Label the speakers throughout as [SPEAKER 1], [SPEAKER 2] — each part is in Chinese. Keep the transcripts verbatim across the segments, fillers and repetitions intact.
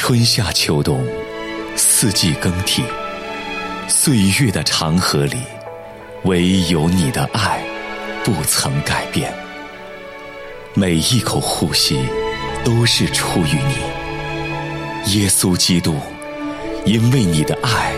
[SPEAKER 1] 春夏秋冬，四季更替，岁月的长河里，唯有你的爱不曾改变。每一口呼吸都是出于你，耶稣基督，因为你的爱，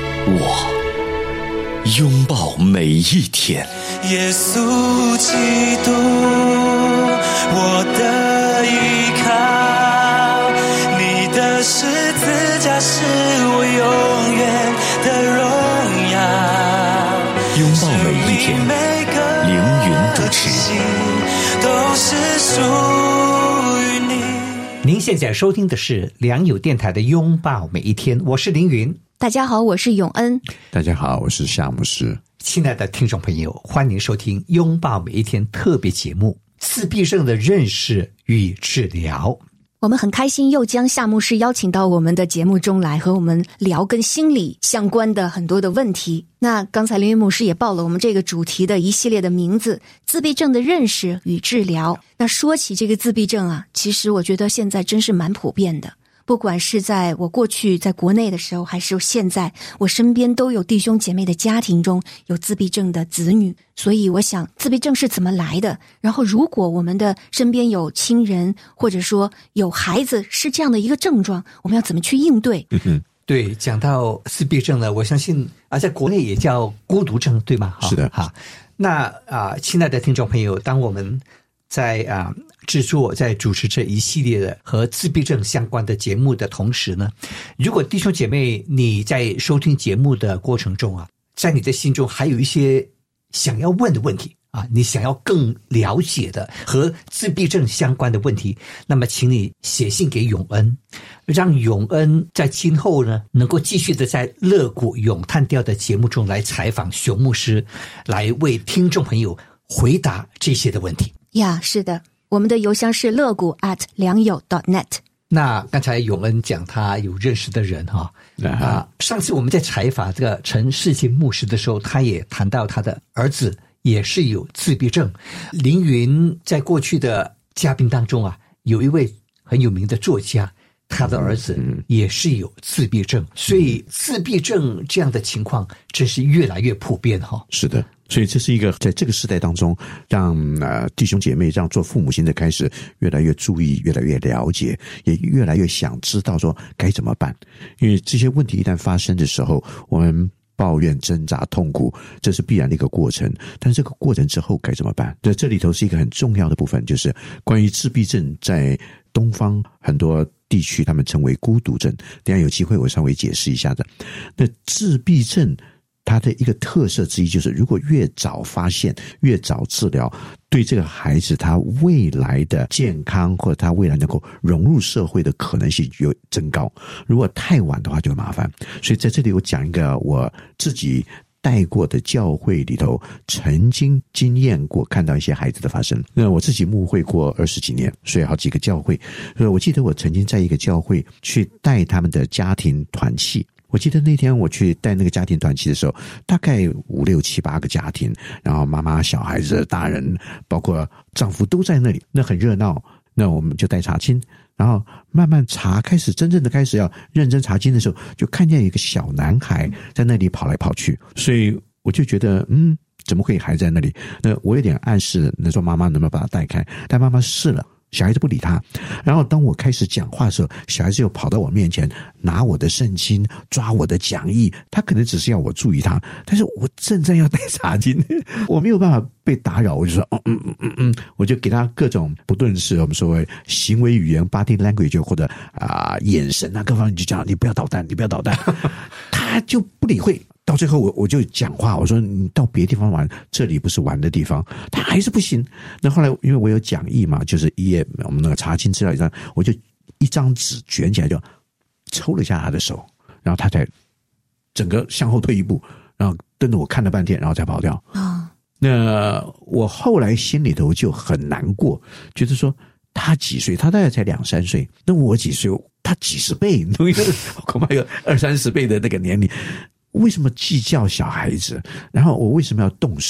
[SPEAKER 1] 我拥抱每一天。
[SPEAKER 2] 耶稣基督，我的依靠，你的十字架是我永远的荣耀。
[SPEAKER 1] 拥抱每一天，凌云主持，
[SPEAKER 2] 都是属于你。
[SPEAKER 3] 您现在收听的是良友电台的拥抱每一天，我是凌云。
[SPEAKER 4] 大家好，我是永恩。
[SPEAKER 5] 大家好，我是夏牧师。
[SPEAKER 3] 亲爱的听众朋友，欢迎收听拥抱每一天特别节目，自闭症的认识与治疗。
[SPEAKER 4] 我们很开心又将夏牧师邀请到我们的节目中来，和我们聊跟心理相关的很多的问题。那刚才林云牧师也报了我们这个主题的一系列的名字，自闭症的认识与治疗。那说起这个自闭症啊，其实我觉得现在真是蛮普遍的，不管是在我过去在国内的时候，还是现在我身边都有弟兄姐妹的家庭中有自闭症的子女。所以我想自闭症是怎么来的，然后如果我们的身边有亲人或者说有孩子是这样的一个症状，我们要怎么去应对？
[SPEAKER 3] 嗯，对，讲到自闭症呢，我相信啊，在国内也叫孤独症，对吗？
[SPEAKER 5] 是的。
[SPEAKER 3] 好，那啊，亲爱的听众朋友，当我们在啊制作在主持这一系列的和自闭症相关的节目的同时呢，如果弟兄姐妹你在收听节目的过程中啊，在你的心中还有一些想要问的问题啊，你想要更了解的和自闭症相关的问题，那么请你写信给永恩，让永恩在今后呢能够继续的在乐谷咏叹调的节目中来采访熊牧师，来为听众朋友回答这些的问题。
[SPEAKER 4] 呀，是的，我们的邮箱是乐谷 at 良友 dot net。
[SPEAKER 3] 那刚才永恩讲他有认识的人哈、啊，啊，上次我们在采访这个陈世清牧师的时候，他也谈到他的儿子也是有自闭症。凌云在过去的嘉宾当中啊，有一位很有名的作家，他的儿子也是有自闭症，所以自闭症这样的情况真是越来越普遍哈。
[SPEAKER 5] 是的，所以这是一个在这个时代当中，让呃弟兄姐妹，让做父母亲的开始越来越注意，越来越了解，也越来越想知道说该怎么办。因为这些问题一旦发生的时候，我们抱怨、挣扎、痛苦，这是必然的一个过程。但是这个过程之后该怎么办？这这里头是一个很重要的部分，就是关于自闭症，在东方很多地区他们称为孤独症。等一下有机会我稍微解释一下的。那自闭症它的一个特色之一就是，如果越早发现，越早治疗，对这个孩子他未来的健康或者他未来能够融入社会的可能性就增高。如果太晚的话就麻烦。所以在这里我讲一个我自己带过的教会里头曾经经验过看到一些孩子的发生。那我自己牧会过二十几年，所以好几个教会。所以我记得我曾经在一个教会去带他们的家庭团契。我记得那天我去带那个家庭团契的时候，大概五六七八个家庭，然后妈妈、小孩子、大人，包括丈夫都在那里，那很热闹。那我们就带查经，然后慢慢查，开始真正的开始要认真查经的时候，就看见有一个小男孩在那里跑来跑去，所以我就觉得嗯，怎么会还在那里？那我有点暗示，那说妈妈能不能把他带开？但妈妈试了。小孩子不理他，然后当我开始讲话的时候，小孩子又跑到我面前拿我的圣经，抓我的讲义，他可能只是要我注意他，但是我正在要带查经，我没有办法被打扰，我就说嗯嗯嗯嗯，我就给他各种，不论是我们所谓行为语言 body language 或者啊、呃、眼神啊各方面，就讲你不要捣蛋，你不要捣蛋，他就不理会。到最后我我就讲话，我说你到别的地方玩，这里不是玩的地方，他还是不行。那后来因为我有讲义嘛，就是一页我们那个查经资料上，我就一张纸卷起来就抽了一下他的手，然后他才整个向后退一步，然后瞪着我看了半天，然后再跑掉。
[SPEAKER 4] 啊，
[SPEAKER 5] 那我后来心里头就很难过，觉得说他几岁，他大概才两三岁，那我几岁，他几十倍，恐怕有二三十倍的那个年龄。为什么计较小孩子？然后我为什么要动手？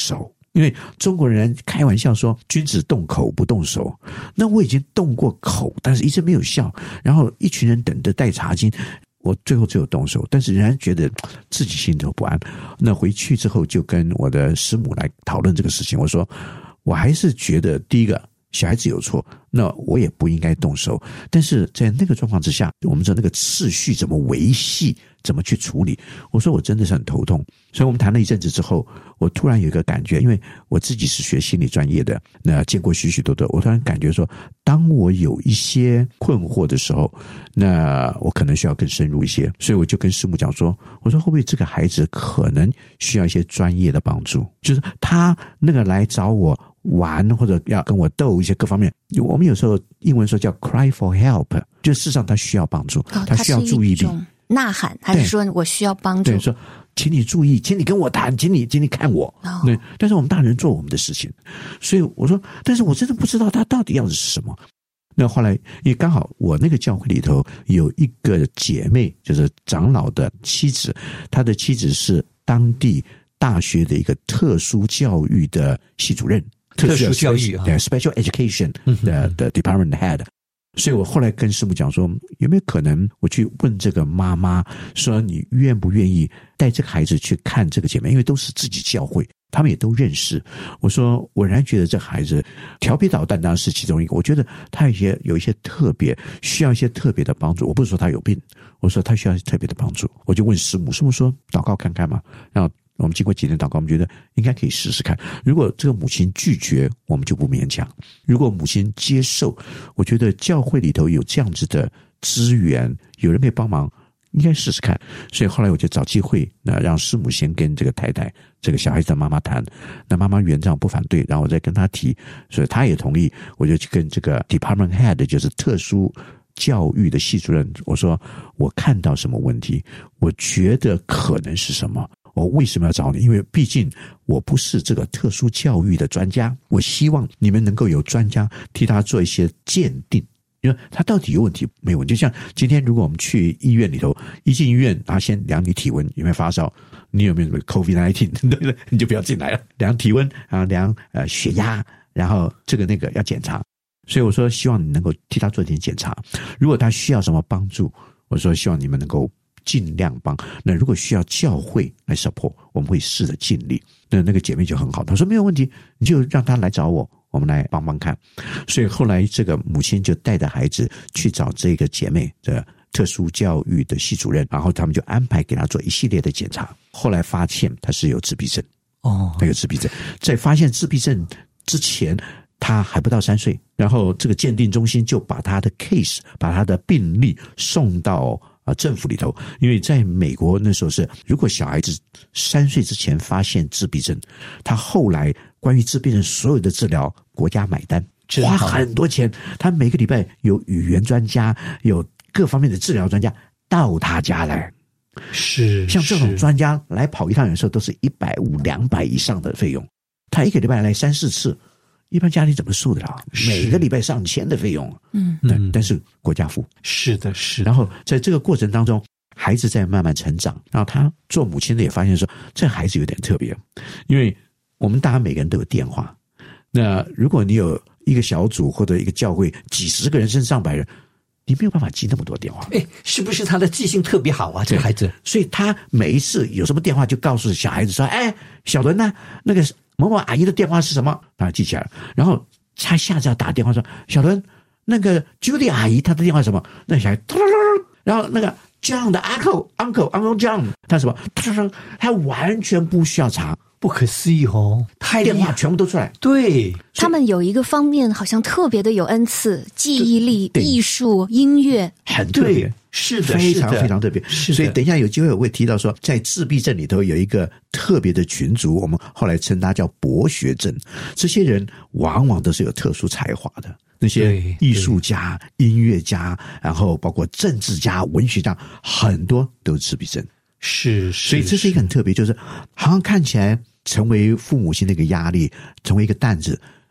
[SPEAKER 5] 因为中国人开玩笑说君子动口不动手，那我已经动过口，但是一直没有效，然后一群人等着带茶巾，我最后只有动手，但是仍然觉得自己心头不安。那回去之后就跟我的师母来讨论这个事情，我说我还是觉得第一个小孩子有错，那我也不应该动手，但是在那个状况之下，我们说那个次序怎么维系，怎么去处理，我说我真的是很头痛。所以我们谈了一阵子之后，我突然有一个感觉，因为我自己是学心理专业的，那见过许许多多，我突然感觉说，当我有一些困惑的时候，那我可能需要更深入一些，所以我就跟师母讲说，我说会不会这个孩子可能需要一些专业的帮助，就是他那个来找我玩或者要跟我斗一些各方面，我们有时候英文说叫 cry for help， 就事实上他需要帮助，
[SPEAKER 4] 哦、
[SPEAKER 5] 他需要注意力，
[SPEAKER 4] 呐喊还是说我需要帮助？
[SPEAKER 5] 对，说请你注意，请你跟我谈，请你请你看我。
[SPEAKER 4] 哦、
[SPEAKER 5] 对，但是我们大人做我们的事情，所以我说，但是我真的不知道他到底要的是什么。那后来，因为刚好我那个教会里头有一个姐妹，就是长老的妻子，他的妻子是当地大学的一个特殊教育的系主任。
[SPEAKER 3] 特殊教育啊，
[SPEAKER 5] 对 ，special education 的的 department head， 所以我后来跟师母讲说，有没有可能我去问这个妈妈，说你愿不愿意带这个孩子去看这个姐妹，因为都是自己教会，他们也都认识。我说我仍然觉得这孩子调皮捣蛋当然是其中一个，我觉得他有些有一些特别需要一些特别的帮助。我不是说他有病，我说他需要特别的帮助。我就问师母，师母说祷告看看嘛，然后我们经过几天祷告，我们觉得应该可以试试看。如果这个母亲拒绝，我们就不勉强；如果母亲接受，我觉得教会里头有这样子的资源，有人可以帮忙，应该试试看。所以后来我就找机会，那让师母先跟这个太太，这个小孩子的妈妈谈。那妈妈原则不反对，然后我再跟她提，所以她也同意。我就去跟这个 department head， 就是特殊教育的系主任，我说我看到什么问题，我觉得可能是什么。我为什么要找你？因为毕竟我不是这个特殊教育的专家，我希望你们能够有专家替他做一些鉴定，因为他到底有问题没有问题。就像今天如果我们去医院里头，一进医院啊，先量你体温，有没有发烧，你有没有什么 COVID 十九 对不对？你就不要进来了。量体温啊，量呃血压，然后这个那个要检查。所以我说希望你能够替他做点检查，如果他需要什么帮助，我说希望你们能够尽量帮。那如果需要教会来 support， 我们会试着尽力。那那个姐妹就很好，她说没有问题，你就让她来找我，我们来帮帮看。所以后来这个母亲就带着孩子去找这个姐妹的特殊教育的系主任，然后他们就安排给她做一系列的检查。后来发现她是有自闭症，哦，她有自闭症。在发现自闭症之前，他还不到三岁，然后这个鉴定中心就把他的 case， 把他的病例送到啊政府里头。因为在美国那时候是，如果小孩子三岁之前发现自闭症，他后来关于自闭症所有的治疗，国家买单，花很多钱。他每个礼拜有语言专家，有各方面的治疗专家到他家来。
[SPEAKER 3] 是，
[SPEAKER 5] 像这种专家来跑一趟，有时候都是一百五、两百以上的费用。他一个礼拜来三四次。一般家庭怎么受得了？每个礼拜上千的费用，嗯，但但是国家付，
[SPEAKER 3] 是的，是的。
[SPEAKER 5] 然后在这个过程当中，孩子在慢慢成长，然后他做母亲的也发现说，这孩子有点特别，因为我们大家每个人都有电话，那如果你有一个小组或者一个教会几十个人甚至上百人，你没有办法记那么多电话。
[SPEAKER 3] 哎，是不是他的记性特别好啊？这个孩子，
[SPEAKER 5] 所以他每一次有什么电话就告诉小孩子说，哎，小伦呢，那个某某阿姨的电话是什么？他记起来了。然后他下次要打电话说，小伦，那个 Judy 阿姨她的电话是什么？那小孩，然后那个 John 的 uncle uncle uncle John 他什么？他完全不需要查。
[SPEAKER 3] 不可思议哦，太
[SPEAKER 5] 电话全部都出来。
[SPEAKER 3] 对，
[SPEAKER 4] 他们有一个方面好像特别的有恩赐，记忆力、艺术、音乐，
[SPEAKER 5] 很特别。
[SPEAKER 3] 是的，
[SPEAKER 5] 非常非常特别。
[SPEAKER 3] 是的，
[SPEAKER 5] 所以等一下有机会我会提到说，在自闭症里头有一个特别的群组，我们后来称它叫博学症。这些人往往都是有特殊才华的，那些艺术家、音乐家，然后包括政治家、文学家，很多都是自闭症。
[SPEAKER 3] 是，是，
[SPEAKER 5] 所以这是一个很特别，就是好像看起来成为父母亲的一个压力，成为一个担子。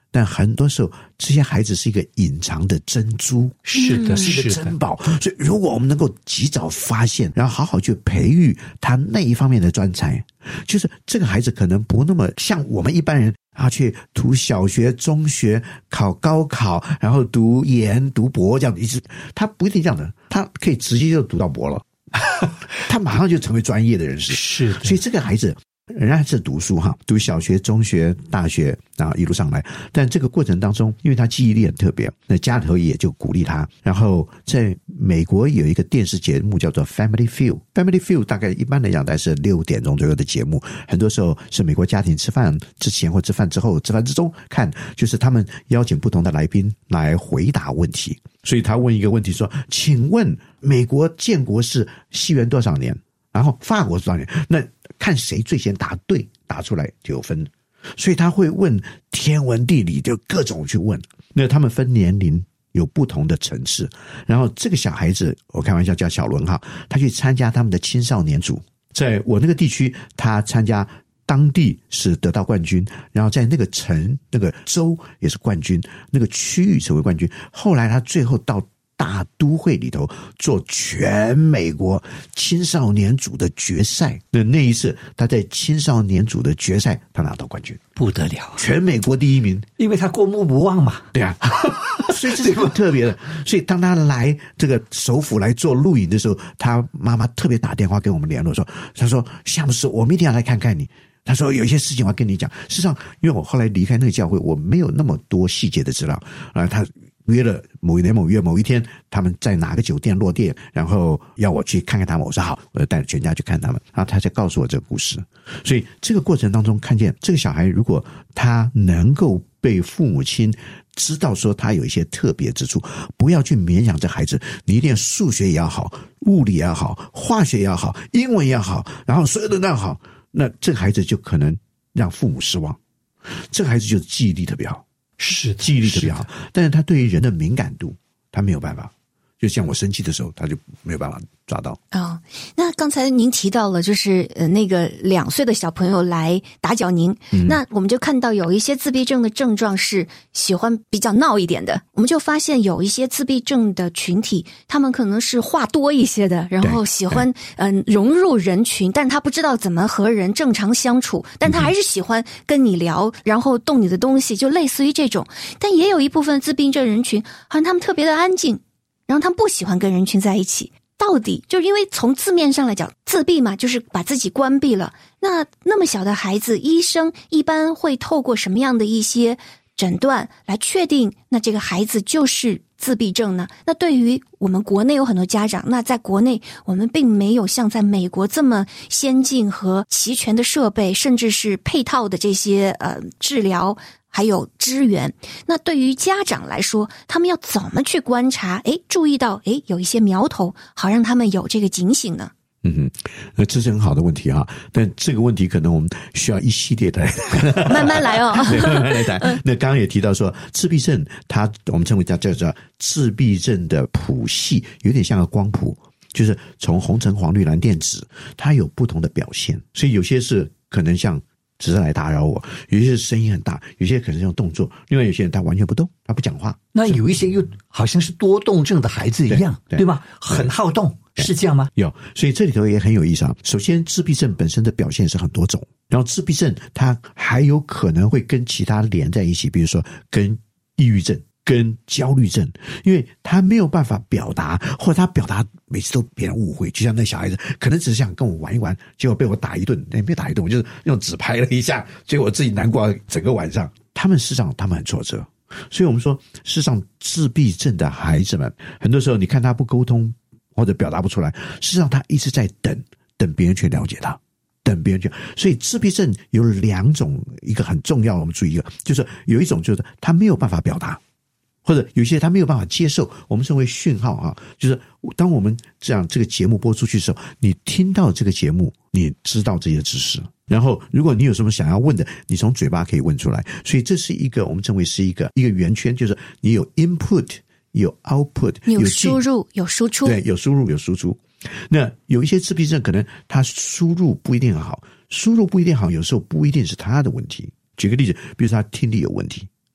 [SPEAKER 5] 但很多时候这些孩子是一个隐藏的珍珠，
[SPEAKER 3] 是的，
[SPEAKER 5] 是一个
[SPEAKER 3] 是的
[SPEAKER 5] 珍宝。所以如果我们能够及早发现，然后好好去培育他那一方面的专才，就是这个孩子可能不那么像我们一般人啊，去读小学、中学、考高考，然后读研、读博这样子，一直他不一定这样的，他可以直接就读到博了，他马上就成为专业的人士。
[SPEAKER 3] 是的，
[SPEAKER 5] 所以这个孩子仍然是读书哈，读小学、中学、大学，然后一路上来。但这个过程当中，因为他记忆力很特别，那家里头也就鼓励他。然后在美国有一个电视节目叫做 Family Feud，Family Feud 大概一般来讲大概是六点钟左右的节目，很多时候是美国家庭吃饭之前或吃饭之后、吃饭之中看，就是他们邀请不同的来宾来回答问题。所以他问一个问题说：“请问美国建国是西元多少年？然后法国是多少年？那看谁最先答对，答出来就有分。”所以他会问天文地理，就各种去问。那他们分年龄有不同的层次，然后这个小孩子，我开玩笑叫小伦哈，他去参加他们的青少年组，在我那个地区，他参加当地是得到冠军，然后在那个城、那个州也是冠军，那个区域成为冠军。后来他最后到大都会里头做全美国青少年组的决赛，那那一次他在青少年组的决赛他拿到冠军，
[SPEAKER 3] 不得了，
[SPEAKER 5] 全美国第一名，
[SPEAKER 3] 因为他过目不忘嘛。
[SPEAKER 5] 对啊，所以这是很特别的。所以当他来这个首府来做录影的时候，他妈妈特别打电话跟我们联络说，他说夏牧师，我们一定要来看看你。他说有一些事情我要跟你讲。事实上，因为我后来离开那个教会，我没有那么多细节的资料啊。他约了某一年某月某一天，他们在哪个酒店落店，然后要我去看看他们。我说好，我就带着全家去看他们。然后他才告诉我这个故事。所以这个过程当中，看见这个小孩，如果他能够被父母亲知道说他有一些特别之处，不要去勉强这孩子，你一定要数学也要好，物理也要好，化学也要好，英文也要好，然后所有的都要好，那这个孩子就可能让父母失望。这个孩子就是记忆力特别好。
[SPEAKER 3] 是
[SPEAKER 5] 记忆力特别好，但是他对于人的敏感度他没有办法，就像我生气的时候他就没有办法抓到。
[SPEAKER 4] 哦，那刚才您提到了就是呃那个两岁的小朋友来打搅您、嗯、那我们就看到有一些自闭症的症状是喜欢比较闹一点的，我们就发现有一些自闭症的群体他们可能是话多一些的，然后喜欢嗯、呃、融入人群，但他不知道怎么和人正常相处，但他还是喜欢跟你聊、嗯、然后动你的东西，就类似于这种。但也有一部分自闭症人群好像他们特别的安静，然后他们不喜欢跟人群在一起。到底就是因为从字面上来讲，自闭嘛，就是把自己关闭了。那那么小的孩子，医生一般会透过什么样的一些诊断来确定那这个孩子就是自闭症呢？那对于我们国内有很多家长，那在国内我们并没有像在美国这么先进和齐全的设备，甚至是配套的这些呃治疗还有支援。那对于家长来说，他们要怎么去观察，诶，注意到诶有一些苗头，好让他们有这个警醒呢？
[SPEAKER 5] 嗯哼，那这是很好的问题哈，但这个问题可能我们需要一系列的
[SPEAKER 4] 慢慢来哦，
[SPEAKER 5] 对，慢慢来谈。那刚刚也提到说，自闭症它我们称为叫叫做自闭症的谱系，有点像个光谱，就是从红橙黄绿蓝靛紫，它有不同的表现，所以有些是可能像只是来打扰我，有些是声音很大，有些可能是用动作，另外有些人他完全不动，他不讲话。
[SPEAKER 3] 那有一些又好像是多动症的孩子一样， 对, 对, 对吧？很好动，是这样吗？
[SPEAKER 5] 有，所以这里头也很有意思啊。首先，自闭症本身的表现是很多种，然后自闭症它还有可能会跟其他连在一起，比如说跟抑郁症、跟焦虑症，因为他没有办法表达，或者他表达每次都别人误会，就像那小孩子可能只是想跟我玩一玩，结果被我打一顿，也没打一顿，我就是用纸拍了一下，结果我自己难过整个晚上。他们事实上他们很挫折，所以我们说事实上自闭症的孩子们很多时候你看他不沟通或者表达不出来，事实上他一直在等等别人去了解他，等别人去。所以自闭症有两种，一个很重要我们注意一个，就是有一种就是他没有办法表达，或者有些他没有办法接受，我们称为讯号啊，就是当我们这样这个节目播出去的时候，你听到这个节目，你知道这些知识，然后如果你有什么想要问的，你从嘴巴可以问出来。所以这是一个我们称为是一个一个圆圈，就是你有 input 有 output，
[SPEAKER 4] 有输入有输出，
[SPEAKER 5] 对，有输入有输出。那有一些自闭症可能他输入不一定好，输入不一定好，有时候不一定是他的问题。举个例子，比如说他听力有问题，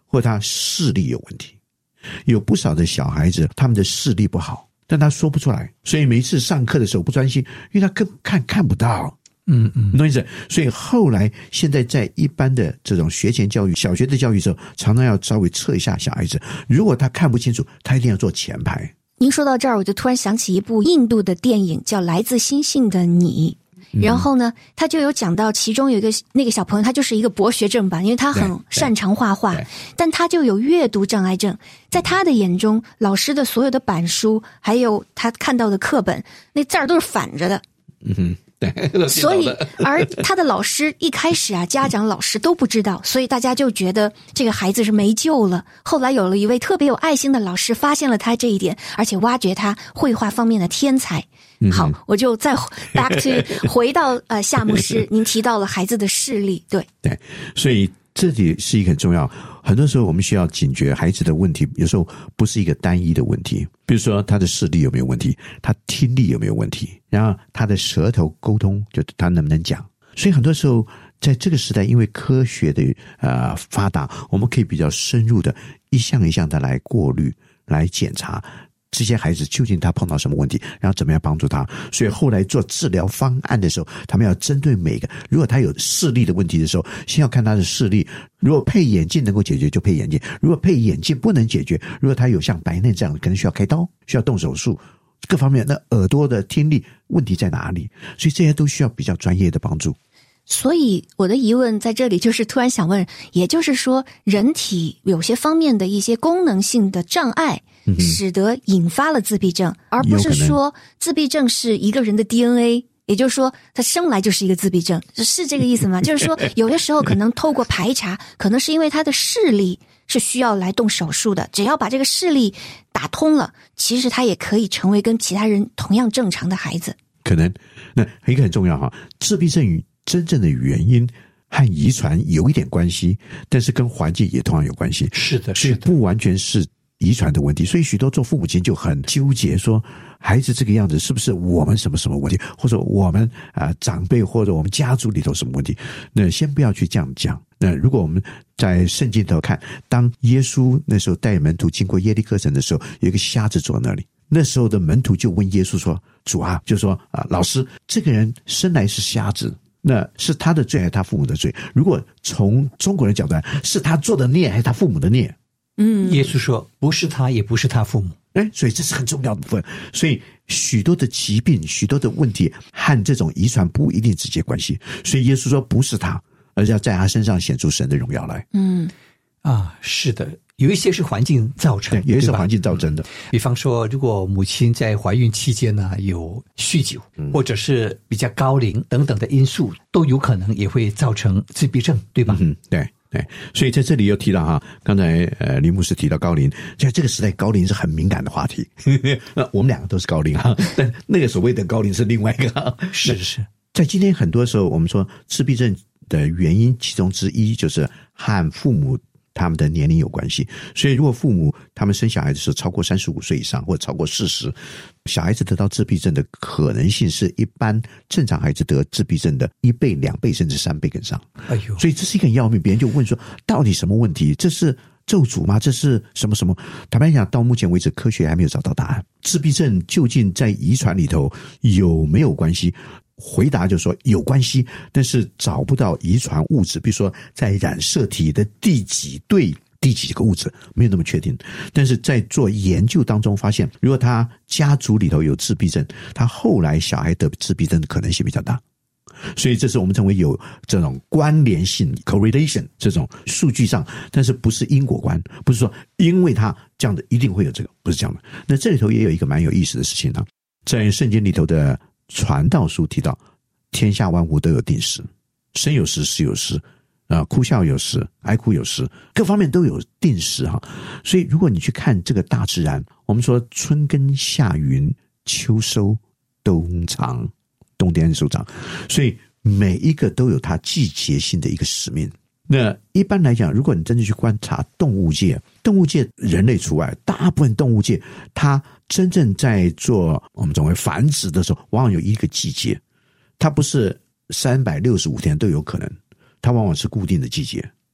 [SPEAKER 5] 或他视力有问题。有不少的小孩子他们的视力不好，但他说不出来，所以每一次上课的时候不专心，因为他根本看看不到。
[SPEAKER 3] 嗯嗯，
[SPEAKER 5] 你懂意思？所以后来现在在一般的这种学前教育、小学的教育的时候，常常要稍微测一下小孩子，如果他看不清楚，他一定要坐前排。
[SPEAKER 4] 您说到这儿，我就突然想起一部印度的电影，叫《来自星星的你》。然后呢，他就有讲到其中有一个那个小朋友，他就是一个博学正版，因为他很擅长画画，但他就有阅读障碍症。在他的眼中，老师的所有的板书还有他看到的课本，那字儿都是反着的。
[SPEAKER 5] 嗯哼。对，
[SPEAKER 4] 所以而他的老师一开始啊，家长老师都不知道，所以大家就觉得这个孩子是没救了。后来有了一位特别有爱心的老师发现了他这一点，而且挖掘他绘画方面的天才。好，我就再 back to 回到呃夏牧师，您提到了孩子的视力，对
[SPEAKER 5] 对，所以这里是一个很重要。很多时候我们需要警觉孩子的问题，有时候不是一个单一的问题，比如说他的视力有没有问题，他听力有没有问题，然后他的舌头沟通，就他能不能讲。所以很多时候在这个时代，因为科学的呃发达，我们可以比较深入的一项一项的来过滤、来检查这些孩子究竟他碰到什么问题，然后怎么样帮助他。所以后来做治疗方案的时候，他们要针对每个，如果他有视力的问题的时候，先要看他的视力，如果配眼镜能够解决就配眼镜，如果配眼镜不能解决，如果他有像白内这样可能需要开刀，需要动手术，各方面，那耳朵的听力问题在哪里，所以这些都需要比较专业的帮助。
[SPEAKER 4] 所以我的疑问在这里就是突然想问，也就是说人体有些方面的一些功能性的障碍使得引发了自闭症，而不是说自闭症是一个人的 D N A， 也就是说他生来就是一个自闭症，是这个意思吗？就是说有的时候可能透过排查，可能是因为他的视力是需要来动手术的，只要把这个视力打通了，其实他也可以成为跟其他人同样正常的孩子。
[SPEAKER 5] 可能那一个很重要哈，自闭症与真正的原因和遗传有一点关系，但是跟环境也同样有关系。
[SPEAKER 3] 是的，
[SPEAKER 5] 是的，不完全是遗传的问题。所以许多做父母亲就很纠结，说孩子这个样子是不是我们什么什么问题，或者我们啊、呃、长辈或者我们家族里头什么问题。那先不要去这样讲。那如果我们在圣经头看，当耶稣那时候带门徒经过耶利哥城的时候，有一个瞎子坐那里。那时候的门徒就问耶稣说：“主啊，就说啊，老师，这个人生来是瞎子。”那是他的罪还是他父母的罪？如果从中国人角度来，是他做的孽还是他父母的孽？
[SPEAKER 3] 嗯，耶稣说不是他，也不是他父母。
[SPEAKER 5] 哎，所以这是很重要的部分。所以许多的疾病、许多的问题和这种遗传不一定直接关系。所以耶稣说不是他，而是要在他身上显出神的荣耀来。
[SPEAKER 4] 嗯，
[SPEAKER 3] 啊，是的。有一些是环境造成，
[SPEAKER 5] 对，有一些是环境造成的。
[SPEAKER 3] 比方说，如果母亲在怀孕期间呢有酗酒，嗯、或者是比较高龄等等的因素，都有可能也会造成自闭症，对吧？
[SPEAKER 5] 嗯，对对。所以在这里又提到哈，刚才呃林牧师提到高龄，在这个时代高龄是很敏感的话题。那我们两个都是高龄哈，但那个所谓的高龄是另外一个。
[SPEAKER 3] 是是，
[SPEAKER 5] 在今天很多时候，我们说自闭症的原因其中之一就是和父母他们的年龄有关系，所以如果父母他们生小孩的时候超过三十五岁以上，或者超过四十，小孩子得到自闭症的可能性是一般正常孩子得自闭症的一倍、两倍甚至三倍更上。
[SPEAKER 3] 哎呦，
[SPEAKER 5] 所以这是一个很要命。别人就问说，到底什么问题？这是咒诅吗？这是什么什么？坦白讲，到目前为止，科学还没有找到答案。自闭症究竟在遗传里头有没有关系？回答就是说有关系，但是找不到遗传物质，比如说在染色体的第几对第几个物质没有那么确定。但是在做研究当中发现，如果他家族里头有自闭症，他后来小孩得自闭症的可能性比较大。所以这是我们称为有这种关联性 correlation 这种数据上，但是不是因果观，不是说因为他这样的一定会有这个，不是这样的。那这里头也有一个蛮有意思的事情呢，在圣经里头的传道书提到，天下万物都有定时，生有时，死有时，啊，哭笑有时，哀哭有时，各方面都有定时哈。所以如果你去看这个大自然，我们说春耕夏耘秋收冬藏，冬天收藏，所以每一个都有它季节性的一个使命。那一般来讲，如果你真的去观察动物界，动物界人类除外，大部分动物界它真正在做我们称为繁殖的时候，往往有一个季节，它不是三百六十五天都有可能，它往往是固定的季节。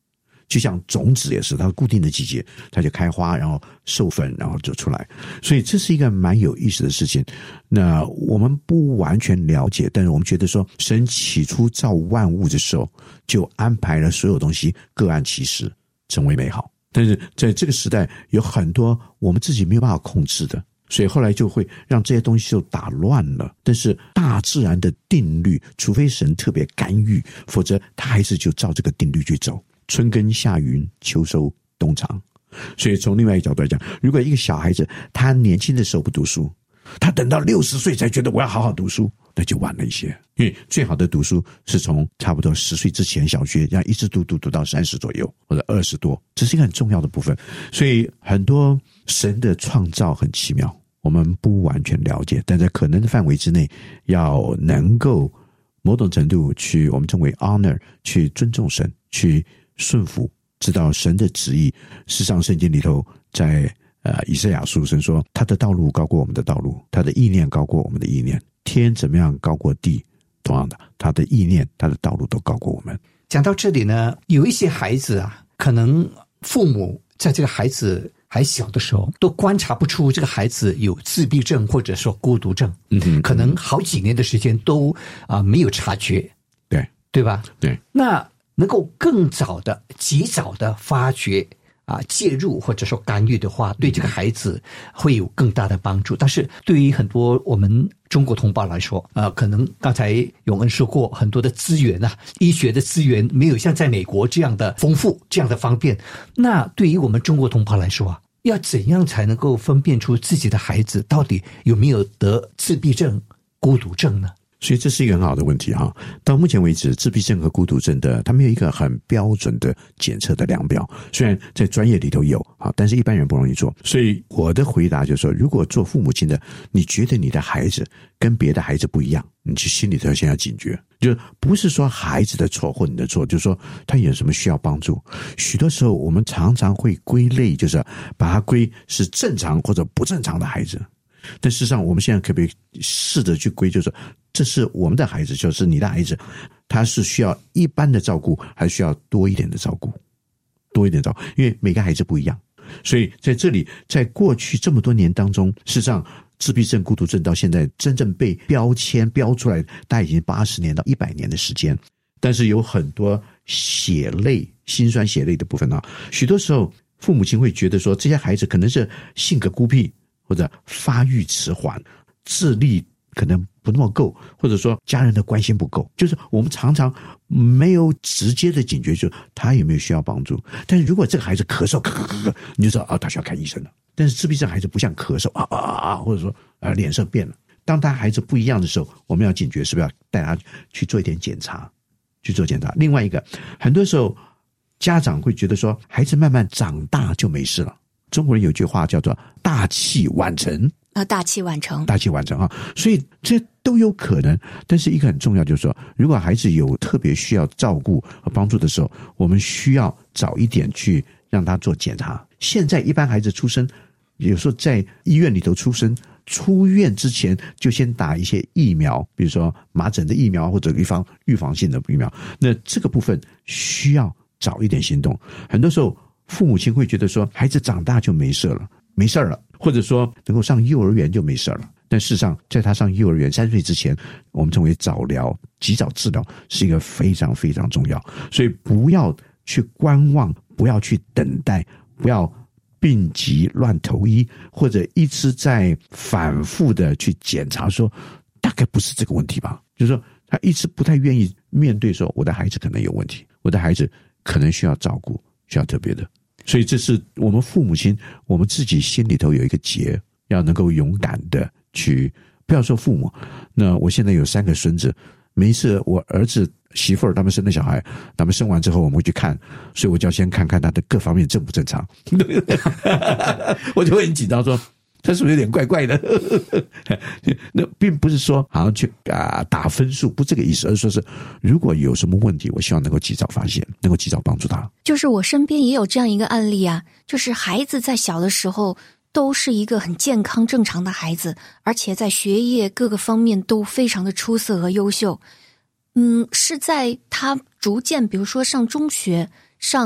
[SPEAKER 5] 就像种子也是，它固定的季节它就开花，然后授粉，然后就出来。所以这是一个蛮有意思的事情。那我们不完全了解，但是我们觉得说，神起初造万物的时候，就安排了所有东西各按其时，成为美好。但是在这个时代，有很多我们自己没有办法控制的，所以后来就会让这些东西就打乱了。但是大自然的定律，除非神特别干预，否则他还是就照这个定律去走。春耕夏耘，秋收冬藏。所以从另外一个角度来讲，如果一个小孩子他年轻的时候不读书，他等到六十岁才觉得我要好好读书，那就晚了一些。因为最好的读书是从差不多十岁之前小学，这样一直读读读到三十左右或者二十多，这是一个很重要的部分。所以很多神的创造很奇妙，我们不完全了解，但在可能的范围之内，要能够某种程度去我们称为 honor， 去尊重神，去顺服，知道神的旨意。事实上圣经里头在呃，以赛亚书神说，他的道路高过我们的道路，他的意念高过我们的意念，天怎么样高过地，同样的，他的意念他的道路都高过我们。
[SPEAKER 3] 讲到这里呢，有一些孩子啊，可能父母在这个孩子还小的时候都观察不出这个孩子有自闭症或者说孤独症，嗯哼，可能好几年的时间都啊、呃、没有察觉，
[SPEAKER 5] 对
[SPEAKER 3] 对吧？
[SPEAKER 5] 对，
[SPEAKER 3] 那能够更早的及早的发觉啊，介入或者说干预的话，对这个孩子会有更大的帮助。但是对于很多我们中国同胞来说，呃，可能刚才永恩说过，很多的资源啊，医学的资源没有像在美国这样的丰富，这样的方便。那对于我们中国同胞来说啊，要怎样才能够分辨出自己的孩子到底有没有得自闭症、孤独症呢？
[SPEAKER 5] 所以这是一个很好的问题哈。到目前为止，自闭症和孤独症的，它没有一个很标准的检测的量表。虽然在专业里头有啊，但是一般人不容易做。所以我的回答就是说，如果做父母亲的，你觉得你的孩子跟别的孩子不一样，你就心里头先要警觉，就不是说孩子的错或你的错，就是说他有什么需要帮助。许多时候我们常常会归类，就是把它归是正常或者不正常的孩子。但事实上我们现在可不可以试着去归，就是说这是我们的孩子，就是你的孩子，他是需要一般的照顾还是需要多一点的照顾，多一点照顾，因为每个孩子不一样。所以在这里，在过去这么多年当中，事实上自闭症、孤独症到现在真正被标签标出来，大概已经八十年到一百年的时间。但是有很多血泪、辛酸血泪的部分啊，许多时候父母亲会觉得说，这些孩子可能是性格孤僻，或者发育迟缓，智力可能不那么够，或者说家人的关心不够，就是我们常常没有直接的警觉，就他有没有需要帮助。但是如果这个孩子咳嗽咳咳咳咳，你就知道啊，他需要看医生了。但是自闭症孩子不像咳嗽啊啊啊，或者说啊脸色变了。当他孩子不一样的时候，我们要警觉，是不是要带他去做一点检查，去做检查。另外一个，很多时候家长会觉得说，孩子慢慢长大就没事了。中国人有句话叫做大器晚成
[SPEAKER 4] 啊，大器晚成，
[SPEAKER 5] 大器晚成啊，所以这都有可能。但是一个很重要就是说，如果孩子有特别需要照顾和帮助的时候，我们需要早一点去让他做检查。现在一般孩子出生，有时候在医院里头出生，出院之前就先打一些疫苗，比如说麻疹的疫苗或者预防预防性的疫苗。那这个部分需要早一点行动。很多时候父母亲会觉得说，孩子长大就没事了，没事了，或者说能够上幼儿园就没事了。但事实上，在他上幼儿园三岁之前，我们称为早疗、及早治疗，是一个非常非常重要。所以不要去观望，不要去等待，不要病急乱投医，或者一直在反复的去检查说，大概不是这个问题吧。就是说，他一直不太愿意面对说，我的孩子可能有问题，我的孩子可能需要照顾，需要特别的。所以这是我们父母亲，我们自己心里头有一个结，要能够勇敢的去，不要说父母。那我现在有三个孙子，每一次我儿子媳妇儿他们生的小孩，他们生完之后我们会去看，所以我就要先看看他的各方面正不正常。我就会很紧张说，他是不是有点怪怪的？那并不是说好像去啊打分数，不这个意思，而是说是如果有什么问题，我希望能够及早发现，能够及早帮助他。
[SPEAKER 4] 就是我身边也有这样一个案例啊，就是孩子在小的时候都是一个很健康正常的孩子，而且在学业各个方面都非常的出色和优秀。嗯，是在他逐渐比如说上中学、上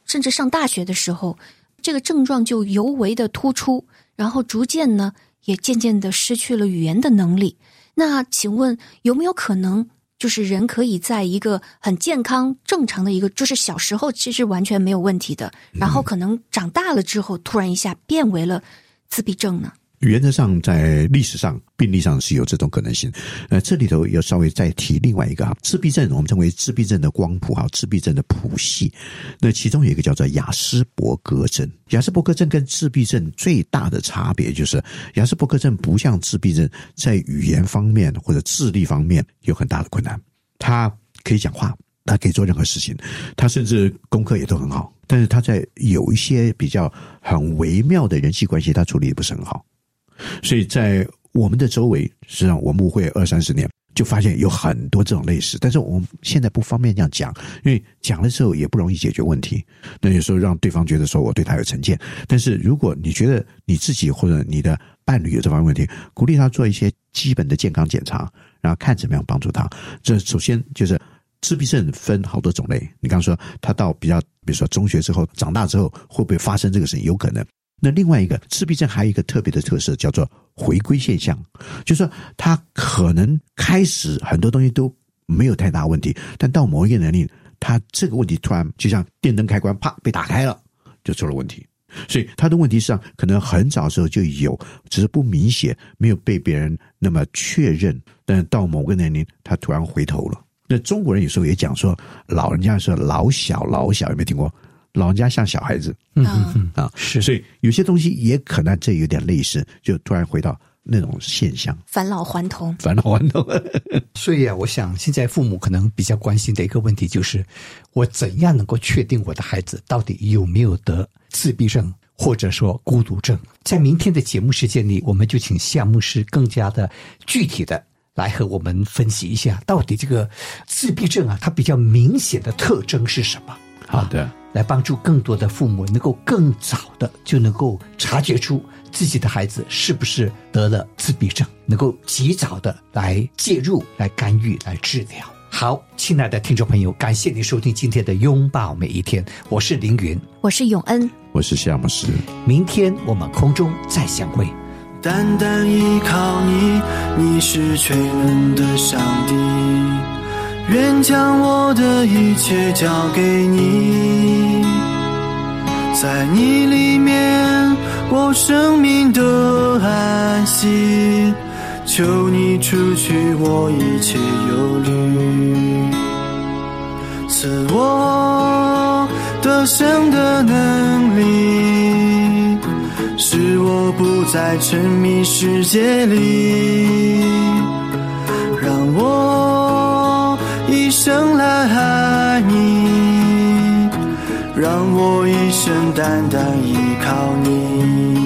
[SPEAKER 4] 甚至上大学的时候，这个症状就尤为的突出，然后逐渐呢也渐渐的失去了语言的能力。那请问有没有可能就是人可以在一个很健康正常的一个，就是小时候其实完全没有问题的，然后可能长大了之后突然一下变为了自闭症呢？
[SPEAKER 5] 原则上在历史上病例上是有这种可能性。呃，这里头要稍微再提另外一个啊，自闭症我们称为自闭症的光谱哈，自闭症的谱系。那其中有一个叫做亚斯伯格症。亚斯伯格症跟自闭症最大的差别就是亚斯伯格症不像自闭症在语言方面或者智力方面有很大的困难，他可以讲话，他可以做任何事情，他甚至功课也都很好，但是他在有一些比较很微妙的人际关系他处理得不是很好。所以在我们的周围，实际上我牧会二三十年，就发现有很多这种类似，但是我们现在不方便这样讲，因为讲的时候也不容易解决问题。那有时候让对方觉得说我对他有成见，但是如果你觉得你自己或者你的伴侣有这方面问题，鼓励他做一些基本的健康检查，然后看怎么样帮助他。这首先就是自闭症分好多种类，你刚刚说他到比较，比如说中学之后、长大之后会不会发生这个事情，有可能。那另外一个自闭症还有一个特别的特色叫做回归现象，就是说他可能开始很多东西都没有太大问题，但到某一个年龄，他这个问题突然就像电灯开关啪被打开了，就出了问题。所以他的问题上可能很早的时候就有，只是不明显，没有被别人那么确认，但是到某个年龄他突然回头了。那中国人有时候也讲说老人家说老小老小，有没有听过？老人家像小孩子，
[SPEAKER 3] 嗯嗯
[SPEAKER 5] 啊，是，所以有些东西也可能这有点类似，就突然回到那种现象，
[SPEAKER 4] 返老还童，
[SPEAKER 5] 返老还童。
[SPEAKER 3] 所以啊，我想现在父母可能比较关心的一个问题就是，我怎样能够确定我的孩子到底有没有得自闭症或者说孤独症？在明天的节目时间里，我们就请夏牧师更加的具体的来和我们分析一下，到底这个自闭症啊，它比较明显的特征是什么？
[SPEAKER 5] 好的，
[SPEAKER 3] 来帮助更多的父母能够更早的就能够察觉出自己的孩子是不是得了自闭症，能够及早的来介入、来干预、来治疗。好，亲爱的听众朋友，感谢您收听今天的拥抱每一天，我是凌云，
[SPEAKER 4] 我是永恩，
[SPEAKER 5] 我是夏牧师，
[SPEAKER 3] 明天我们空中再相会。
[SPEAKER 2] 单单依靠你，你是全能的上帝，愿将我的一切交给你，在你里面我生命的安息，求你除去我一切忧虑，赐我得胜的能力，使我不再沉迷世界里，让我一生来爱你，让我一生单单依靠你。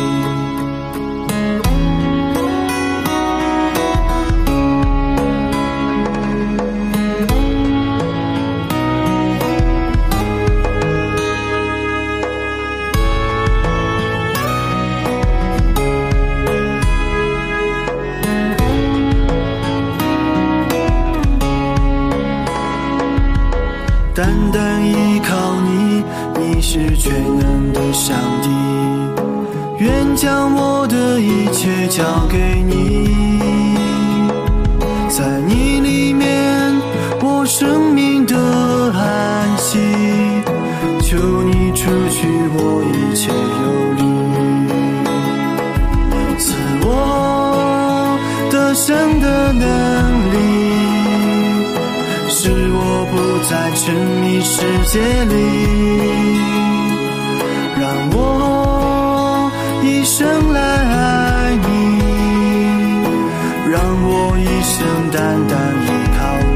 [SPEAKER 2] 单单依靠你，你是全能的上帝，愿将我的一切交给你，在你里面我生命的安息，求你除去我一切忧虑，赐我得胜的能力，使我不再沉迷世界里，让我一生来爱你，让我一生单单依靠你。